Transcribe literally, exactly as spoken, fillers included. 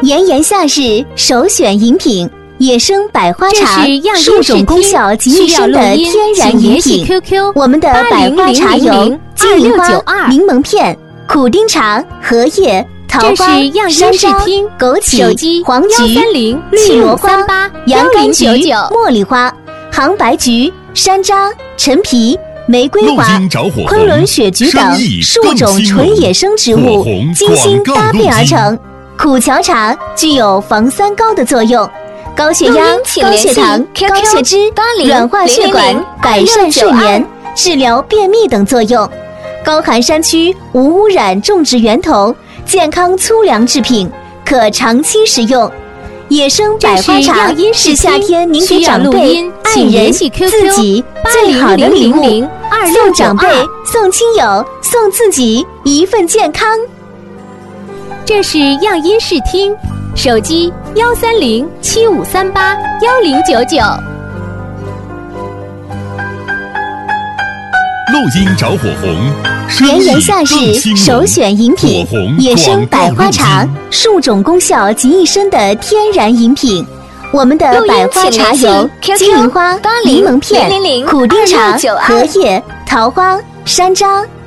炎炎夏日首选饮品，野生百花茶，数种功效集一身的天然饮品。我们的百花茶有金银花、柠檬片、苦丁茶、荷叶、桃花、山楂、枸杞、黄菊、绿萝花、洋甘菊、茉莉花、杭白菊、山楂、陈皮、玫瑰花、昆仑雪菊等数种纯野生植物精心搭配而成。苦荞茶具有防三高的作用，高血压、高血糖、高血脂、软化血管、改善睡眠、治疗便秘等作用。高寒山区无污染种植源头，健康粗粮制品，可长期食用。野生百花茶是夏天您给长辈、爱人、自己最好的礼物，送长辈、送亲友、送自己一份健康。 这是样音视听，手机幺三零七五三八幺零九九。 录音着火红， 炎炎夏日首选饮品，野生百花茶，数种功效集一身的天然饮品。我们的百花茶有金银花、柠檬片、苦丁茶、荷叶、桃花、山楂、